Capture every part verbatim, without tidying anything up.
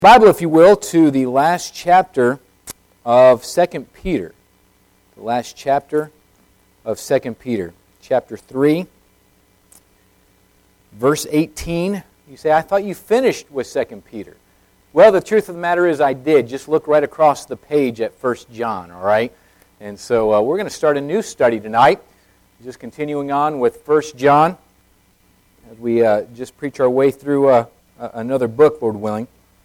Bible, if you will, to the last chapter of Second Peter. The last chapter of Second Peter, chapter three, verse eighteen. You say, I thought you finished with Second Peter. Well, the truth of the matter is I did. Just look right across the page at First John, all right? And so uh, we're going to start a new study tonight, just continuing on with First John, as we uh, just preach our way through uh, another book, Lord willing.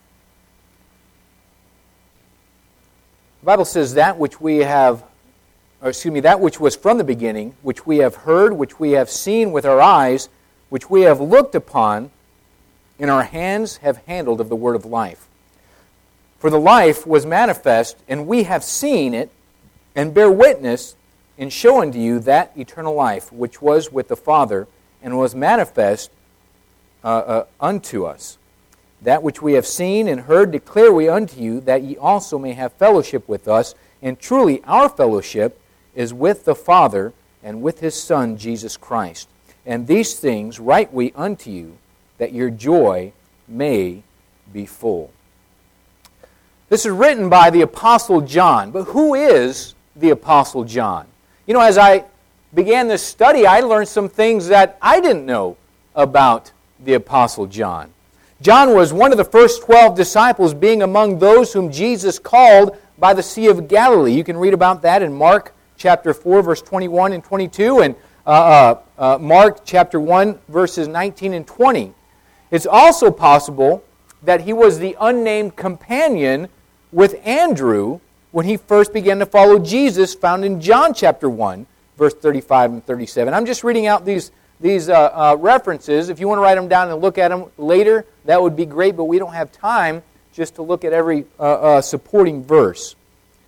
The Bible says that which we have, or excuse me, that which was from the beginning, which we have heard, which we have seen with our eyes, which we have looked upon, in our hands have handled of the word of life. For the life was manifest, and we have seen it, and bear witness in showing to you that eternal life, which was with the Father, and was manifest uh, uh, unto us. That which we have seen and heard declare we unto you, that ye also may have fellowship with us. And truly our fellowship is with the Father and with His Son, Jesus Christ. And these things write we unto you, that your joy may be full. This is written by the Apostle John. But who is the Apostle John? You know, as I began this study, I learned some things that I didn't know about the Apostle John. John was one of the first twelve disciples, being among those whom Jesus called by the Sea of Galilee. You can read about that in Mark chapter four, verse twenty-one and twenty-two, and uh, uh, uh, Mark chapter one, verses nineteen and twenty. It's also possible that he was the unnamed companion with Andrew when he first began to follow Jesus, found in John chapter one, verse thirty-five and thirty-seven. I'm just reading out these These uh, uh, references. If you want to write them down and look at them later, that would be great, but we don't have time just to look at every uh, uh, supporting verse.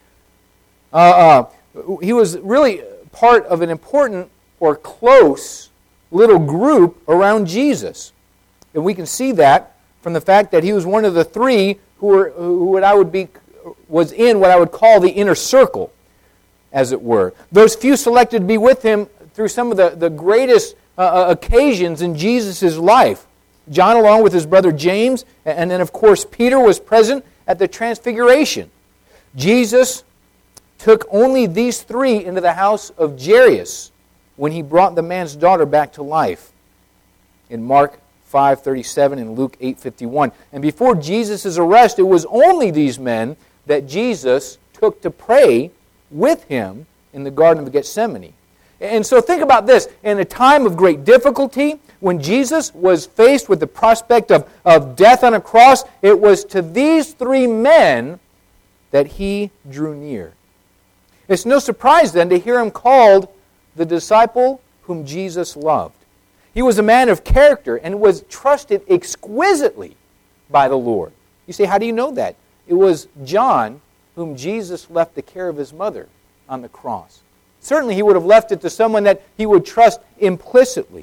Uh, uh, he was really part of an important or close little group around Jesus. And we can see that from the fact that he was one of the three who, were, who what I would be, was in what I would call the inner circle, as it were. Those few selected to be with him through some of the, the greatest Uh, occasions in Jesus' life. John, along with his brother James, and then of course Peter, was present at the Transfiguration. Jesus took only these three into the house of Jairus when he brought the man's daughter back to life, in Mark five thirty-seven and Luke eight fifty-one. And before Jesus' arrest, it was only these men that Jesus took to pray with him in the Garden of Gethsemane. And so think about this. In a time of great difficulty, when Jesus was faced with the prospect of, of death on a cross, it was to these three men that he drew near. It's no surprise then to hear him called the disciple whom Jesus loved. He was a man of character and was trusted exquisitely by the Lord. You say, how do you know that? It was John whom Jesus left the care of his mother on the cross. Certainly he would have left it to someone that he would trust implicitly.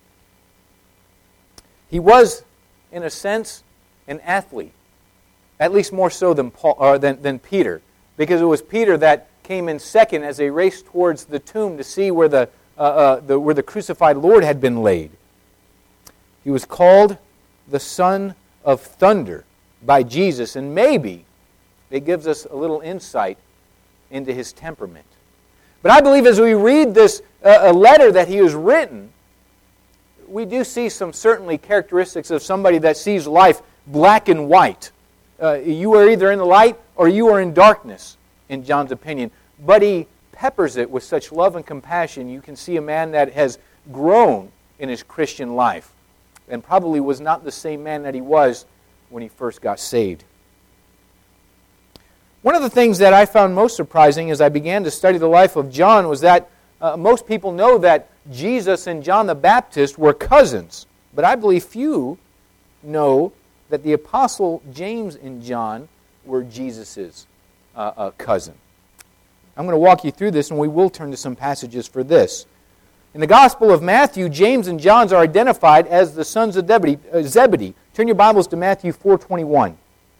He was, in a sense, an athlete, at least more so than, Paul, or than, than Peter, because it was Peter that came in second as they raced towards the tomb to see where the, uh, uh, the, where the crucified Lord had been laid. He was called the Son of Thunder by Jesus, and maybe it gives us a little insight into his temperament. But I believe as we read this uh, a letter that he has written, we do see some certainly characteristics of somebody that sees life black and white. Uh, you are either in the light or you are in darkness, in John's opinion. But he peppers it with such love and compassion. You can see a man that has grown in his Christian life and probably was not the same man that he was when he first got saved. One of the things that I found most surprising as I began to study the life of John was that uh, most people know that Jesus and John the Baptist were cousins. But I believe few know that the Apostle James and John were Jesus' uh, uh, cousin. I'm going to walk you through this, and we will turn to some passages for this. In the Gospel of Matthew, James and John are identified as the sons of Zebedee. Uh, Zebedee. Turn your Bibles to Matthew four twenty-one.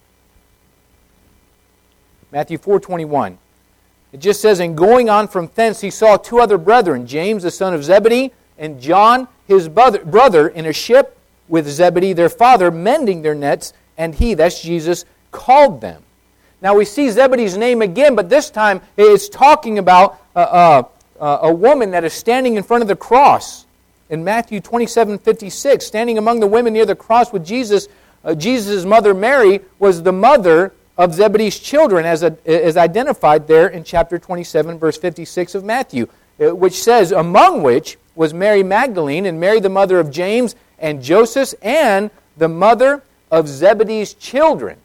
Matthew four twenty-one. It just says, and going on from thence he saw two other brethren, James the son of Zebedee, and John his brother, in a ship with Zebedee their father, mending their nets, and he, that's Jesus, called them. Now we see Zebedee's name again, but this time it's talking about uh, uh, uh, a woman that is standing in front of the cross. In Matthew twenty-seven fifty-six, standing among the women near the cross with Jesus, uh, Jesus' mother Mary was the mother of Zebedee's children, as, a, as identified there in chapter twenty-seven, verse fifty-six of Matthew, which says, among which was Mary Magdalene, and Mary the mother of James and Joseph, and the mother of Zebedee's children.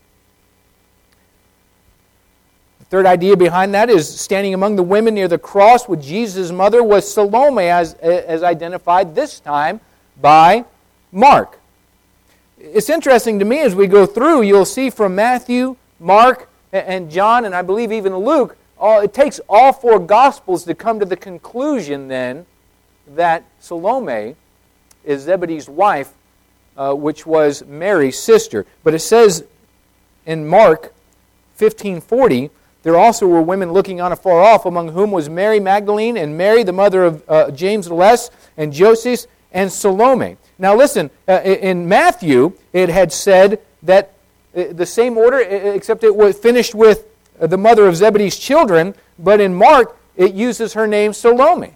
The third idea behind that is standing among the women near the cross with Jesus' mother was Salome, as, as identified this time by Mark. It's interesting to me as we go through, you'll see from Matthew, Mark, and John, and I believe even Luke, all, it takes all four Gospels to come to the conclusion then that Salome is Zebedee's wife, uh, which was Mary's sister. But it says in Mark fifteen forty, there also were women looking on afar off, among whom was Mary Magdalene and Mary, the mother of uh, James the Less, and Joseph, and Salome. Now listen, uh, in Matthew, it had said that uh, the same order, except it was finished with uh, the mother of Zebedee's children, but in Mark, it uses her name Salome.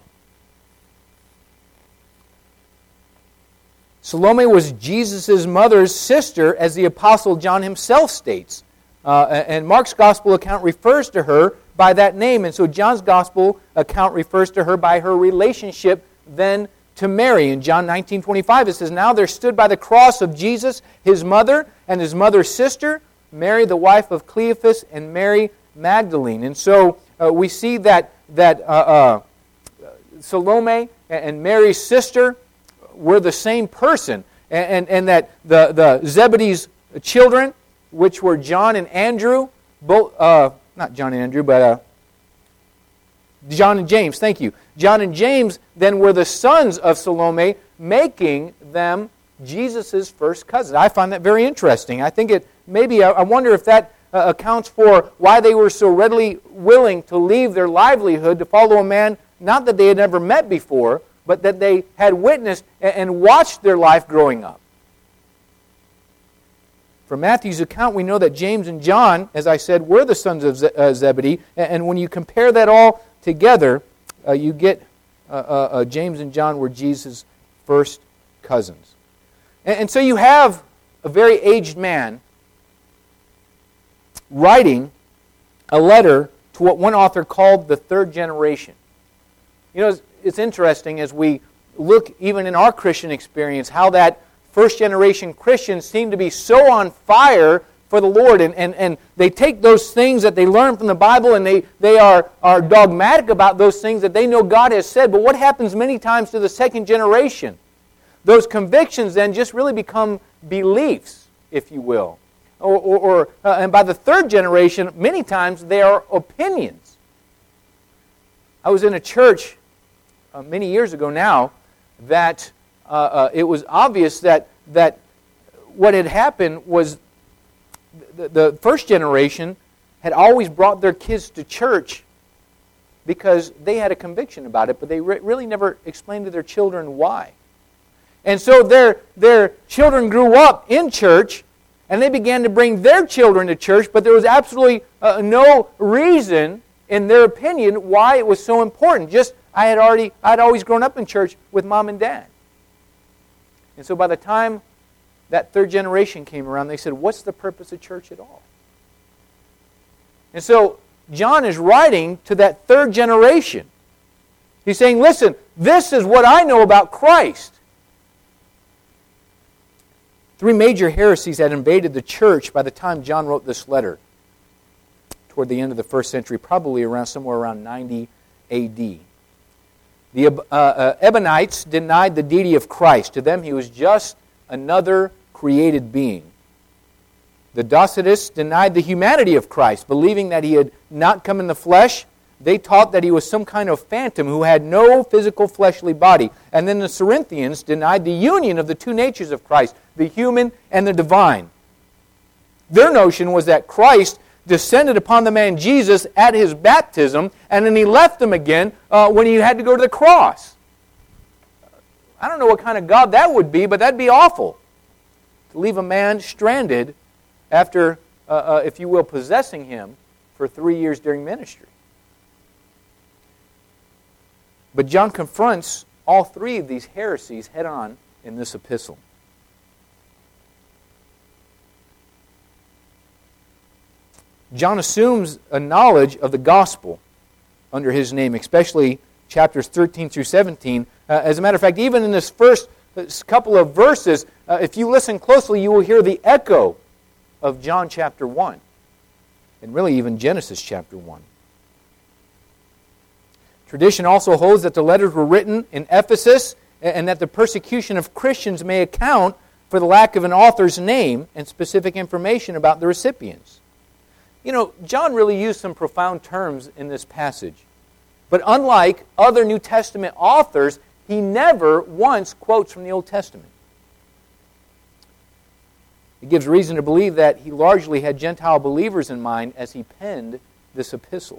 Salome was Jesus' mother's sister, as the Apostle John himself states. Uh, and Mark's Gospel account refers to her by that name, and so John's Gospel account refers to her by her relationship then to Mary. In John nineteen twenty-five, it says, Now there stood by the cross of Jesus his mother and his mother's sister, Mary the wife of Cleophas, and Mary Magdalene. And so uh, we see that, that uh, uh, Salome and Mary's sister were the same person, and, and, and that the, the Zebedee's children, which were John and Andrew, both, uh, not John and Andrew, but uh, John and James, thank you. John and James then were the sons of Salome, making them Jesus' first cousins. I find that very interesting. I think it, maybe, I wonder if that uh, accounts for why they were so readily willing to leave their livelihood to follow a man, not that they had never met before, but that they had witnessed and watched their life growing up. From Matthew's account, we know that James and John, as I said, were the sons of Zebedee. And when you compare that all together, uh, you get uh, uh, uh, James and John were Jesus' first cousins. And, and so you have a very aged man writing a letter to what one author called the third generation. You know, it's, it's interesting as we look even in our Christian experience how that first-generation Christians seem to be so on fire for the Lord, and, and, and they take those things that they learn from the Bible, and they, they are, are dogmatic about those things that they know God has said. But what happens many times to the second generation? Those convictions then just really become beliefs, if you will. Or, or, or uh, and by the third generation, many times they are opinions. I was in a church uh, many years ago now that Uh, uh, it was obvious that that what had happened was the, the first generation had always brought their kids to church because they had a conviction about it, but they re- really never explained to their children why. And so their their children grew up in church, and they began to bring their children to church, but there was absolutely uh, no reason, in their opinion, why it was so important. Just I had already I'd always grown up in church with mom and dad. And so by the time that third generation came around, they said, what's the purpose of church at all? And so John is writing to that third generation. He's saying, listen, this is what I know about Christ. Three major heresies had invaded the church by the time John wrote this letter, toward the end of the first century, probably around somewhere around ninety A D The uh, uh, Ebionites denied the deity of Christ. To them, he was just another created being. The Docetists denied the humanity of Christ, believing that he had not come in the flesh. They taught that he was some kind of phantom who had no physical fleshly body. And then the Cerinthians denied the union of the two natures of Christ, the human and the divine. Their notion was that Christ descended upon the man Jesus at his baptism, and then he left him again uh, when he had to go to the cross. I don't know what kind of God that would be, but that'd be awful. To leave a man stranded after uh, uh, if you will, possessing him for three years during ministry. But John confronts all three of these heresies head on in this epistle. John assumes a knowledge of the gospel under his name, especially chapters thirteen through seventeen. Uh, as a matter of fact, even in this first couple of verses, uh, if you listen closely, you will hear the echo of John chapter one, and really even Genesis chapter one. Tradition also holds that the letters were written in Ephesus and that the persecution of Christians may account for the lack of an author's name and specific information about the recipients. You know, John really used some profound terms in this passage. But unlike other New Testament authors, he never once quotes from the Old Testament. It gives reason to believe that he largely had Gentile believers in mind as he penned this epistle.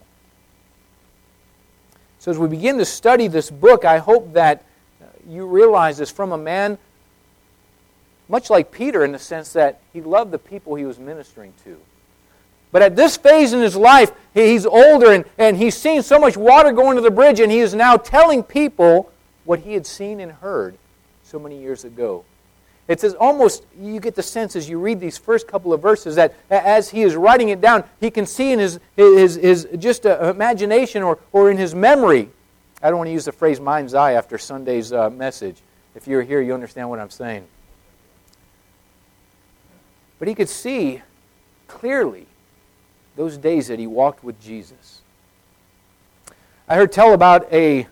So as we begin to study this book, I hope that you realize this from a man much like Peter in the sense that he loved the people he was ministering to. But at this phase in his life, he's older and, and he's seen so much water go under the bridge, and he is now telling people what he had seen and heard so many years ago. It says almost, you get the sense as you read these first couple of verses that as he is writing it down, he can see in his, his, his just uh, imagination or, or in his memory. I don't want to use the phrase mind's eye after Sunday's uh, message. If you're here, you understand what I'm saying. But he could see clearly those days that he walked with Jesus. I heard tell about a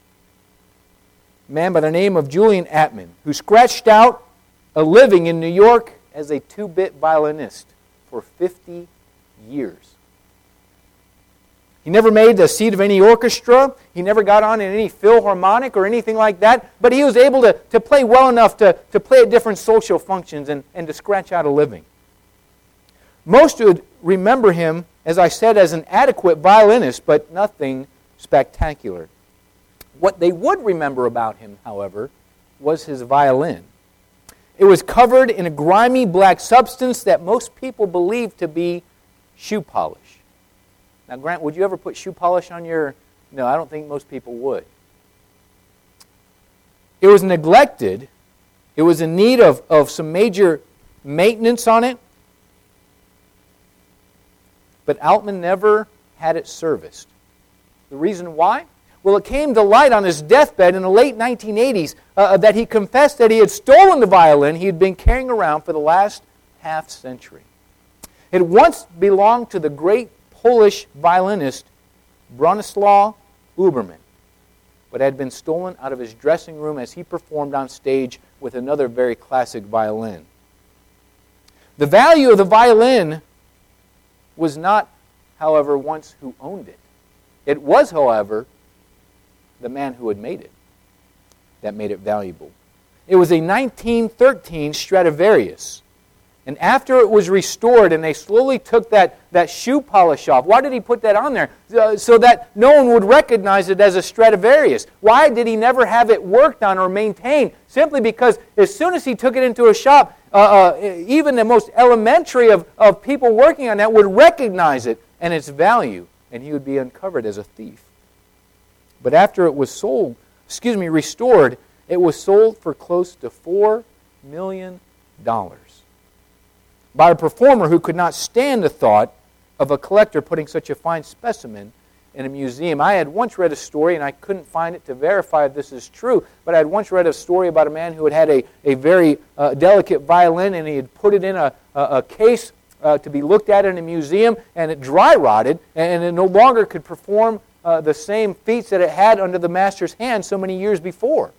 man by the name of Julian Atman who scratched out a living in New York as a two-bit violinist for fifty years. He never made the seat of any orchestra. He never got on in any philharmonic or anything like that. But he was able to, to play well enough to, to play at different social functions and, and to scratch out a living. Most would remember him, as I said, as an adequate violinist, but nothing spectacular. What they would remember about him, however, was his violin. It was covered in a grimy black substance that most people believed to be shoe polish. Now, Grant, would you ever put shoe polish on your... No, I don't think most people would. It was neglected. It was in need of, of some major maintenance on it. But Altman never had it serviced. The reason why? Well, it came to light on his deathbed in the late nineteen eighties uh, that he confessed that he had stolen the violin he had been carrying around for the last half century. It once belonged to the great Polish violinist Bronislaw Uberman, but had been stolen out of his dressing room as he performed on stage with another very classic violin. The value of the violin was not, however, once who owned it. It was, however, the man who had made it that made it valuable. It was a nineteen thirteen Stradivarius. And after it was restored and they slowly took that, that shoe polish off, why did he put that on there? Uh, so that no one would recognize it as a Stradivarius. Why did he never have it worked on or maintained? Simply because as soon as he took it into a shop, uh, uh, even the most elementary of, of people working on that would recognize it and its value, and he would be uncovered as a thief. But after it was sold, excuse me, restored, it was sold for close to four million dollars. By a performer who could not stand the thought of a collector putting such a fine specimen in a museum. I had once read a story, and I couldn't find it to verify if this is true, but I had once read a story about a man who had had a, a very uh, delicate violin, and he had put it in a, a, a case uh, to be looked at in a museum, and it dry rotted, and it no longer could perform uh, the same feats that it had under the master's hand so many years before.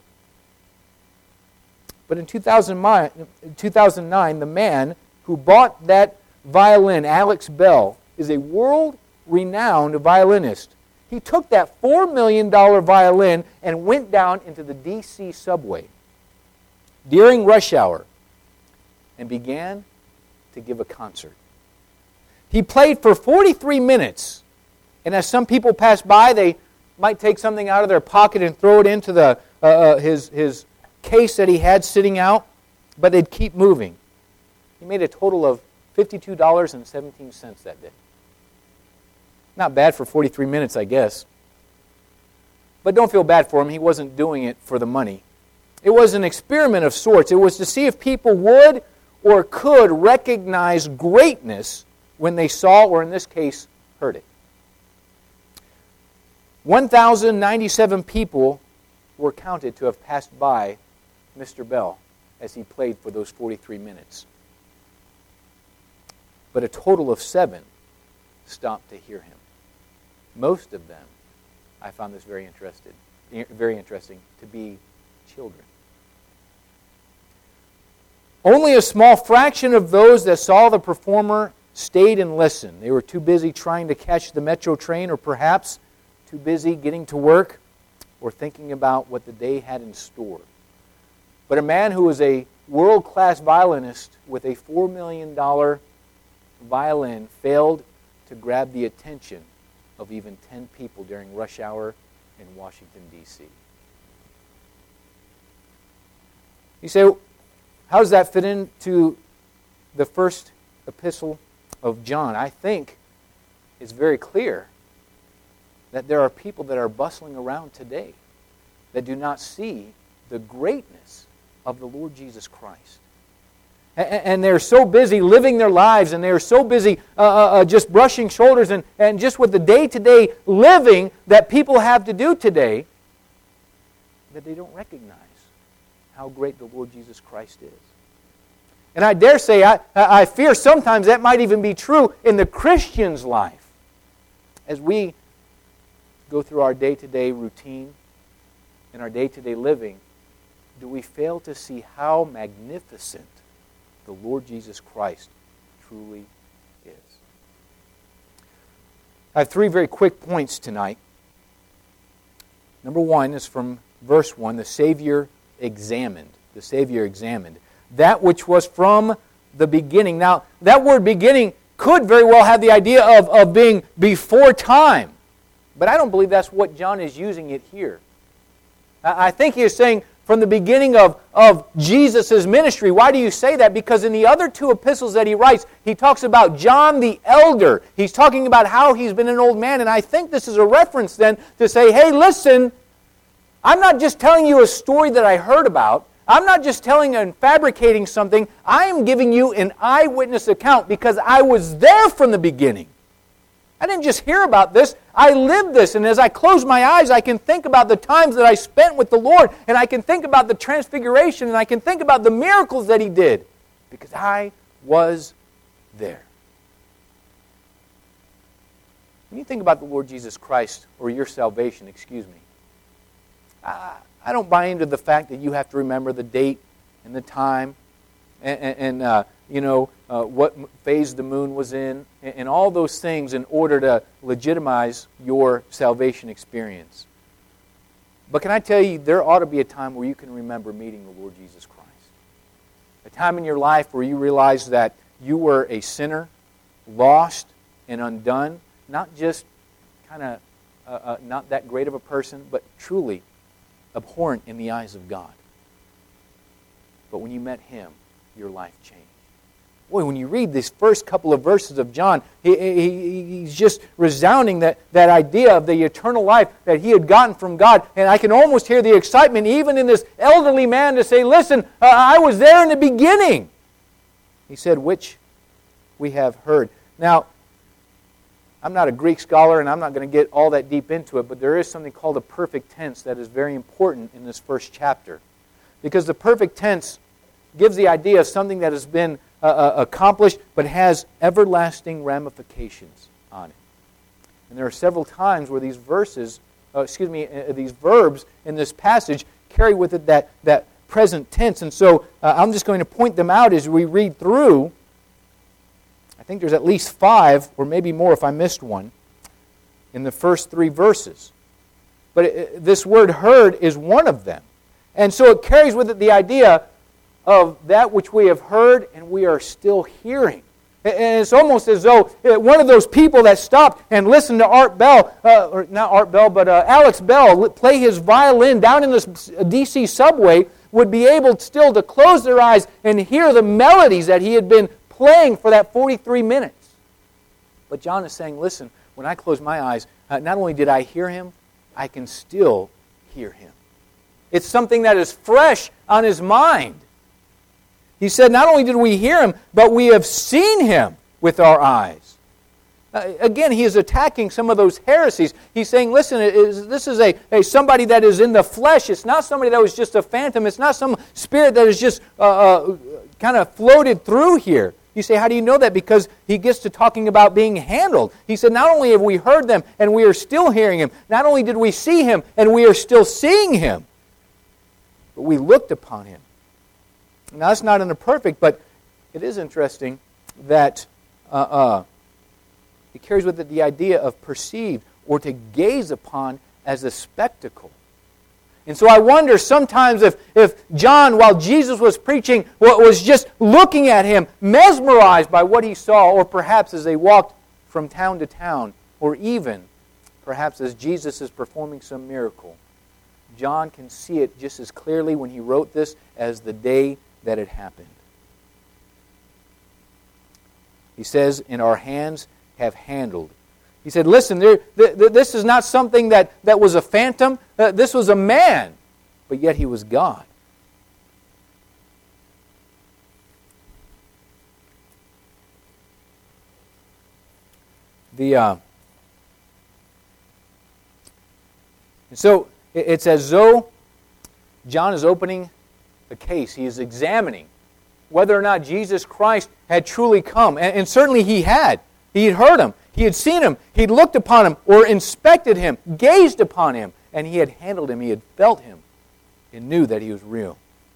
But in two thousand nine, the man who bought that violin, Alex Bell, is a world-renowned violinist. He took that four million dollars violin and went down into the D C subway during rush hour and began to give a concert. He played for forty-three minutes, and as some people pass by, they might take something out of their pocket and throw it into the uh, uh, his, his case that he had sitting out, but they'd keep moving. He made a total of fifty-two dollars and seventeen cents that day. Not bad for forty-three minutes, I guess. But don't feel bad for him. He wasn't doing it for the money. It was an experiment of sorts. It was to see if people would or could recognize greatness when they saw, or in this case, heard it. one thousand ninety-seven people were counted to have passed by Mister Bell as he played for those forty-three minutes. But a total of seven stopped to hear him. Most of them, I found this very interested, very interesting, to be children. Only a small fraction of those that saw the performer stayed and listened. They were too busy trying to catch the metro train, or perhaps too busy getting to work or thinking about what the day had in store. But a man who was a world-class violinist with a four million dollars violin failed to grab the attention of even ten people during rush hour in Washington, D C You say, how does that fit into the first epistle of John? I think it's very clear that there are people that are bustling around today that do not see the greatness of the Lord Jesus Christ. And they're so busy living their lives, and they're so busy uh, uh, just brushing shoulders and, and just with the day-to-day living that people have to do today, that they don't recognize how great the Lord Jesus Christ is. And I dare say, I, I fear sometimes that might even be true in the Christian's life. As we go through our day-to-day routine and our day-to-day living, do we fail to see how magnificent the Lord Jesus Christ truly is? I have three very quick points tonight. Number one is from verse one, the Savior examined. The Savior examined. That which was from the beginning. Now, that word beginning could very well have the idea of, of being before time. But I don't believe that's what John is using it here. I think he is saying from the beginning of, of Jesus' ministry. Why do you say that? Because in the other two epistles that he writes, he talks about John the elder. He's talking about how he's been an old man. And I think this is a reference then to say, hey, listen, I'm not just telling you a story that I heard about. I'm not just telling and fabricating something. I am giving you an eyewitness account because I was there from the beginning. I didn't just hear about this. I lived this. And as I close my eyes, I can think about the times that I spent with the Lord. And I can think about the transfiguration. And I can think about the miracles that He did. Because I was there. When you think about the Lord Jesus Christ, or your salvation, excuse me, I, I don't buy into the fact that you have to remember the date and the time and, and, and uh, you know, uh, what phase the moon was in, and, and all those things in order to legitimize your salvation experience. But can I tell you, there ought to be a time where you can remember meeting the Lord Jesus Christ. A time in your life where you realize that you were a sinner, lost and undone, not just kind of uh, uh, not that great of a person, but truly abhorrent in the eyes of God. But when you met Him, your life changed. Boy, when you read these first couple of verses of John, he, he, he's just resounding that, that idea of the eternal life that he had gotten from God. And I can almost hear the excitement even in this elderly man to say, listen, uh, I was there in the beginning. He said, which we have heard. Now, I'm not a Greek scholar, and I'm not going to get all that deep into it, but there is something called a perfect tense that is very important in this first chapter. Because the perfect tense gives the idea of something that has been uh, accomplished, but has everlasting ramifications on it. And there are several times where these verses, uh, excuse me, uh, these verbs in this passage carry with it that, that present tense. And so uh, I'm just going to point them out as we read through. I think there's at least five, or maybe more if I missed one, in the first three verses. But it, this word heard is one of them. And so it carries with it the idea of that which we have heard and we are still hearing. And it's almost as though one of those people that stopped and listened to Art Bell, uh, or not Art Bell, but uh, Alex Bell play his violin down in this D C subway would be able still to close their eyes and hear the melodies that he had been playing for that forty-three minutes. But John is saying, listen, when I close my eyes, uh, not only did I hear him, I can still hear him. It's something that is fresh on his mind. He said, not only did we hear him, but we have seen him with our eyes. Uh, again, he is attacking some of those heresies. He's saying, listen, it is, this is a, a somebody that is in the flesh. It's not somebody that was just a phantom. It's not some spirit that is just uh, uh, kind of floated through here. You say, how do you know that? Because he gets to talking about being handled. He said, not only have we heard them and we are still hearing him, not only did we see him and we are still seeing him, but we looked upon him. Now, that's not in a perfect, but it is interesting that uh, uh, it carries with it the idea of perceived or to gaze upon as a spectacle. And so I wonder sometimes if, if John, while Jesus was preaching, was just looking at him, mesmerized by what he saw, or perhaps as they walked from town to town, or even perhaps as Jesus is performing some miracle. John can see it just as clearly when he wrote this as the day that it happened. He says, "In our hands have handled." He said, listen, there, th- th- this is not something that, that was a phantom. Uh, this was a man, but yet he was God. The uh, and so it, it's as though John is opening the case. He is examining whether or not Jesus Christ had truly come. And, and certainly he had. He had heard him. He had seen him. He had looked upon him or inspected him, gazed upon him, and he had handled him. He had felt him and knew that he was real.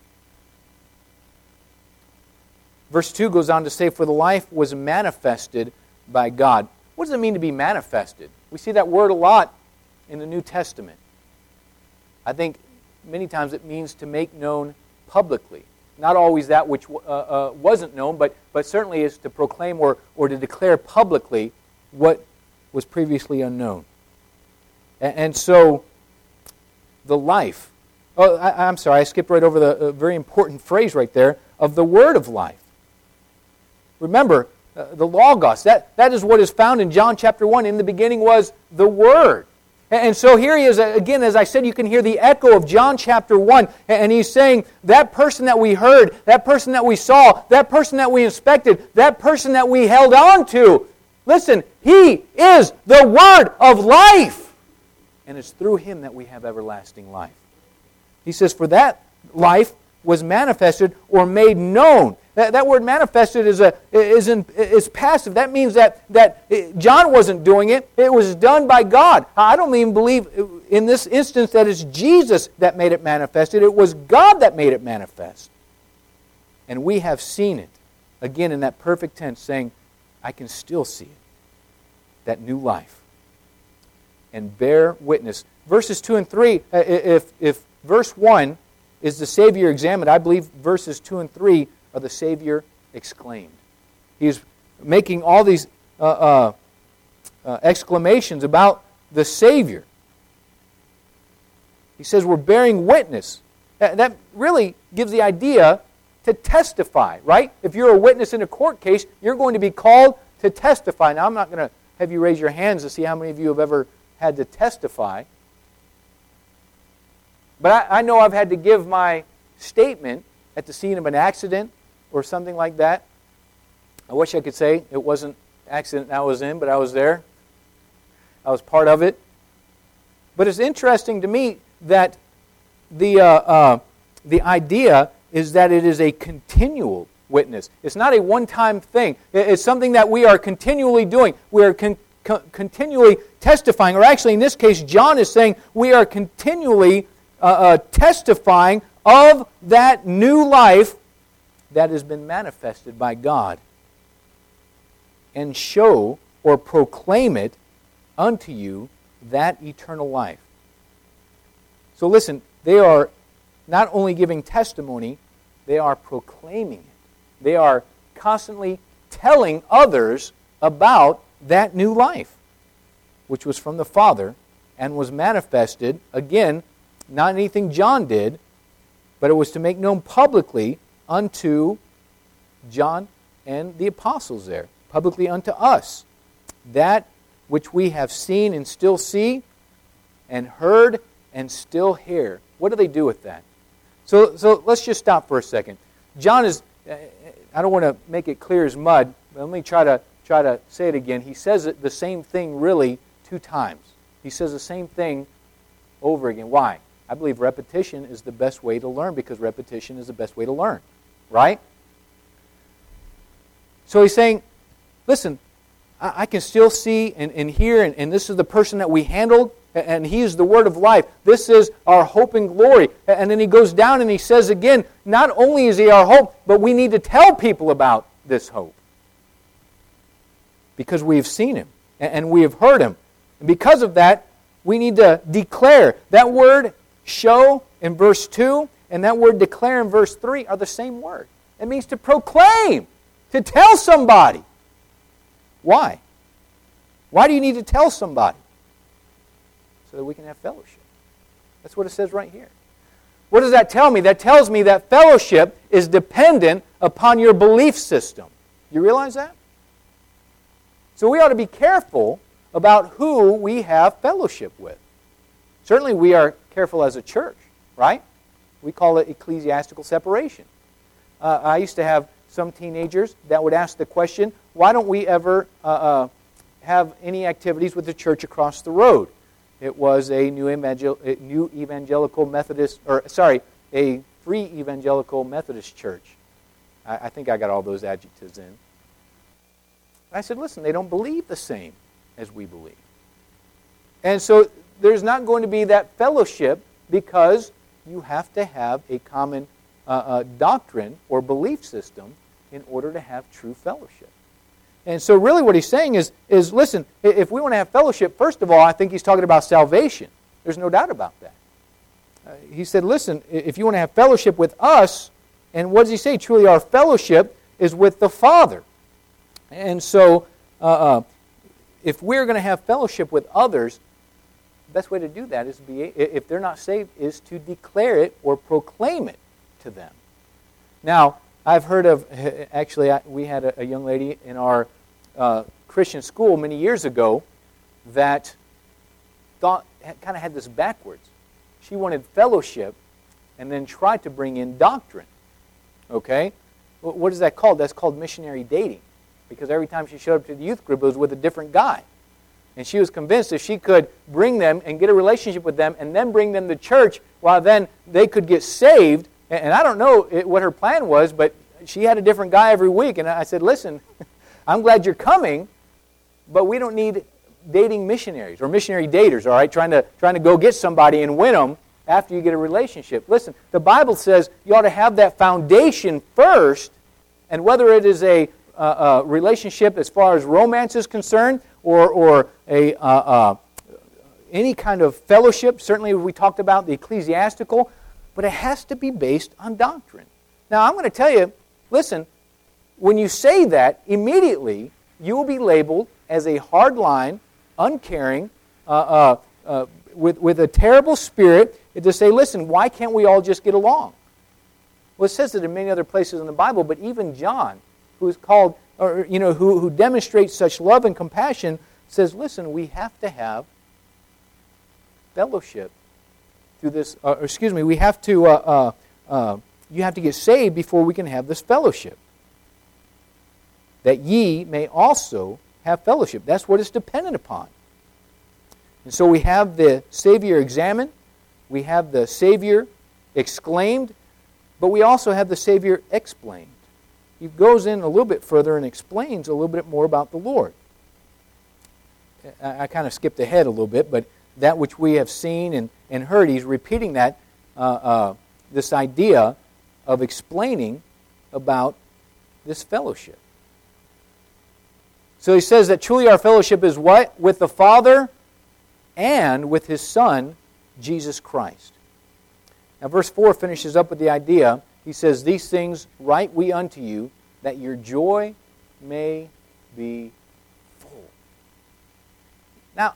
Verse two goes on to say, "For the life was manifested by God." What does it mean to be manifested? We see that word a lot in the New Testament. I think many times it means to make known publicly. Not always that which uh, uh, wasn't known, but, but certainly is to proclaim or, or to declare publicly what was previously unknown. And, and so, the life. Oh, I, I'm sorry, I skipped right over the uh, very important phrase right there of the word of life. Remember, uh, the Logos, that, that is what is found in John chapter one. In the beginning was the Word. And, and so here he is, again, as I said, you can hear the echo of John chapter one. And he's saying, that person that we heard, that person that we saw, that person that we inspected, that person that we held on to, listen, he is the Word of life. And it's through him that we have everlasting life. He says, for that life was manifested or made known. That, that word manifested is a is in, is passive. That means that, that John wasn't doing it. It was done by God. I don't even believe in this instance that it's Jesus that made it manifested. It was God that made it manifest. And we have seen it. Again, in that perfect tense, saying, I can still see it. That new life. And bear witness. Verses two and three, if, if verse one is the Savior examined, I believe verses two and three are the Savior exclaimed. He's making all these uh, uh, uh, exclamations about the Savior. He says we're bearing witness. That, that really gives the idea to testify, right? If you're a witness in a court case, you're going to be called to testify. Now, I'm not going to have you raise your hands to see how many of you have ever had to testify. But I, I know I've had to give my statement at the scene of an accident or something like that. I wish I could say it wasn't an accident I was in, but I was there. I was part of it. But it's interesting to me that the uh, uh, the idea is that it is a continual witness. It's not a one-time thing. It's something that we are continually doing. We are con- con- continually testifying. Or actually, in this case, John is saying we are continually uh, uh, testifying of that new life that has been manifested by God, and show or proclaim it unto you, that eternal life. So listen, they are not only giving testimony, they are proclaiming it. They are constantly telling others about that new life, which was from the Father and was manifested, again, not anything John did, but it was to make known publicly unto John and the apostles there, publicly unto us, that which we have seen and still see, and heard and still hear. What do they do with that? So, so let's just stop for a second. John is, I don't want to make it clear as mud, but let me try to try to say it again. He says it, the same thing really two times. He says the same thing over again. Why? I believe repetition is the best way to learn, because repetition is the best way to learn. Right? So he's saying, listen, I, I can still see and, and hear, and, and this is the person that we handled, and he is the word of life. This is our hope and glory. And then he goes down and he says again, not only is he our hope, but we need to tell people about this hope. Because we have seen him, and we have heard him. And because of that, we need to declare. That word show in verse two and that word declare in verse three are the same word. It means to proclaim, to tell somebody. Why? Why do you need to tell somebody? So that we can have fellowship. That's what it says right here. What does that tell me? That tells me that fellowship is dependent upon your belief system. You realize that? So we ought to be careful about who we have fellowship with. Certainly we are careful as a church, right? We call it ecclesiastical separation. Uh, I used to have some teenagers that would ask the question, why don't we ever uh, uh, have any activities with the church across the road? It was a new, evangel- a new evangelical Methodist, or sorry, a free evangelical Methodist church. I, I think I got all those adjectives in. I said, listen, they don't believe the same as we believe. And so there's not going to be that fellowship because you have to have a common uh, uh, doctrine or belief system in order to have true fellowship. And so really what he's saying is, is, listen, if we want to have fellowship, first of all, I think he's talking about salvation. There's no doubt about that. Uh, he said, listen, if you want to have fellowship with us, and what does he say? Truly our fellowship is with the Father. And so uh, uh, if we're going to have fellowship with others, the best way to do that is to be, if they're not saved, is to declare it or proclaim it to them. Now, I've heard of, actually, we had a, a young lady in our uh, Christian school many years ago that thought, kind of had this backwards. She wanted fellowship and then tried to bring in doctrine. Okay? What is that called? That's called missionary dating. Because every time she showed up to the youth group, it was with a different guy. And she was convinced if she could bring them and get a relationship with them and then bring them to church, while then they could get saved. And I don't know what her plan was, but she had a different guy every week. And I said, listen, I'm glad you're coming, but we don't need dating missionaries or missionary daters, all right, trying to, trying to go get somebody and win them after you get a relationship. Listen, the Bible says you ought to have that foundation first, and whether it is a uh, uh, relationship as far as romance is concerned or, or a uh, uh, any kind of fellowship, certainly we talked about the ecclesiastical, but it has to be based on doctrine. Now, I'm going to tell you, listen, when you say that, immediately you will be labeled as a hard-line, uncaring, uh, uh, uh, with, with a terrible spirit, to say, listen, why can't we all just get along? Well, it says it in many other places in the Bible, but even John, who is called, or you know, who, who demonstrates such love and compassion, says, listen, we have to have fellowship through this, uh, or excuse me, we have to, uh, uh, uh, you have to get saved before we can have this fellowship. That ye may also have fellowship. That's what it's dependent upon. And so we have the Savior examined, we have the Savior exclaimed, but we also have the Savior explained. He goes in a little bit further and explains a little bit more about the Lord. I, I kind of skipped ahead a little bit, but that which we have seen and, and heard, he's repeating that, uh, uh, this idea of explaining about this fellowship. So he says that truly our fellowship is what? With the Father and with His Son, Jesus Christ. Now verse four finishes up with the idea. He says, these things write we unto you, that your joy may be full. Now,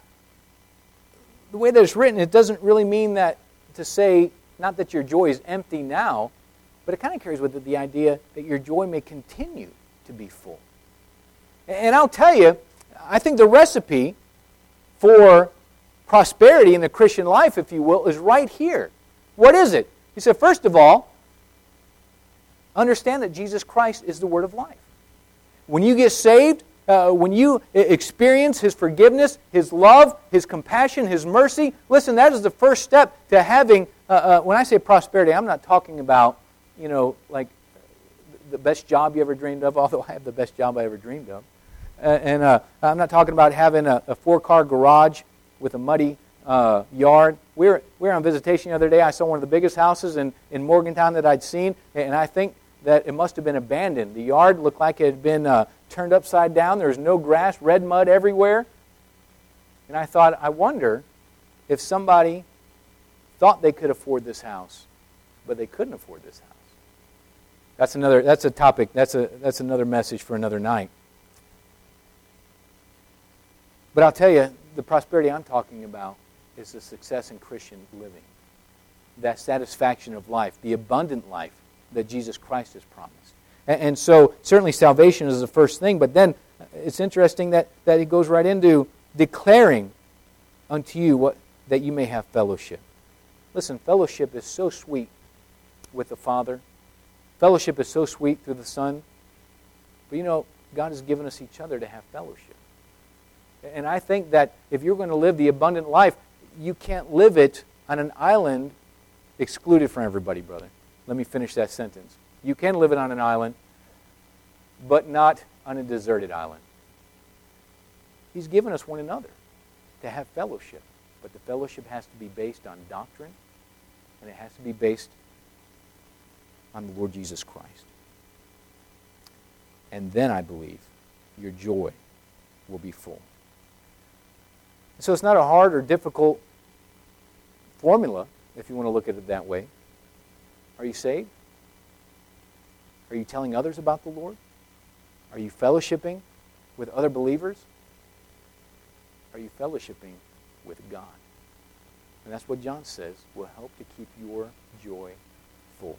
the way that it's written, it doesn't really mean that to say, not that your joy is empty now, but it kind of carries with it the idea that your joy may continue to be full. And I'll tell you, I think the recipe for prosperity in the Christian life, if you will, is right here. What is it? He said, first of all, understand that Jesus Christ is the Word of life. When you get saved, uh, when you experience His forgiveness, His love, His compassion, His mercy, listen, that is the first step to having, uh, uh, when I say prosperity, I'm not talking about, you know, like the best job you ever dreamed of, although I have the best job I ever dreamed of. Uh, and uh, I'm not talking about having a, a four-car garage with a muddy uh, yard. We were, we were on visitation the other day. I saw one of the biggest houses in, in Morgantown that I'd seen, and I think that it must have been abandoned. The yard looked like it had been uh, turned upside down. There was no grass, red mud everywhere. And I thought, I wonder if somebody thought they could afford this house, but they couldn't afford this house. That's another. That's a topic. That's a. That's another message for another night. But I'll tell you, the prosperity I'm talking about is the success in Christian living, that satisfaction of life, the abundant life that Jesus Christ has promised. And, and so, certainly salvation is the first thing, but then it's interesting that, that it goes right into declaring unto you what that you may have fellowship. Listen, fellowship is so sweet with the Father. Fellowship is so sweet through the Son. But you know, God has given us each other to have fellowship. And I think that if you're going to live the abundant life, you can't live it on an island excluded from everybody, brother. Let me finish that sentence. You can live it on an island, but not on a deserted island. He's given us one another to have fellowship. But the fellowship has to be based on doctrine, and it has to be based on the Lord Jesus Christ. And then I believe your joy will be full. So it's not a hard or difficult formula, if you want to look at it that way. Are you saved? Are you telling others about the Lord? Are you fellowshipping with other believers? Are you fellowshipping with God? And that's what John says will help to keep your joy full.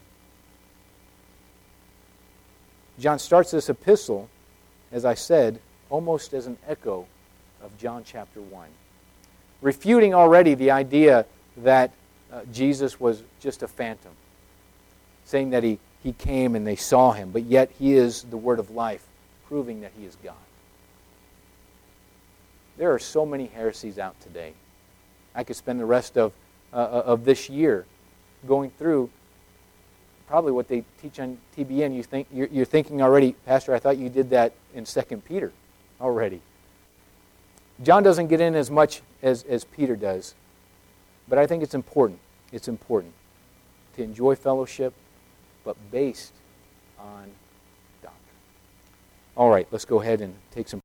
John starts this epistle, as I said, almost as an echo of John chapter one. Refuting already the idea that uh, Jesus was just a phantom. Saying that he, he came and they saw him, but yet he is the Word of life, proving that he is God. There are so many heresies out today. I could spend the rest of, uh, of this year going through probably what they teach on T B N. You think, you're, you're thinking already, Pastor, I thought you did that in Second Peter already. John doesn't get in as much as, as Peter does, but I think it's important. It's important to enjoy fellowship, but based on doctrine. All right, let's go ahead and take some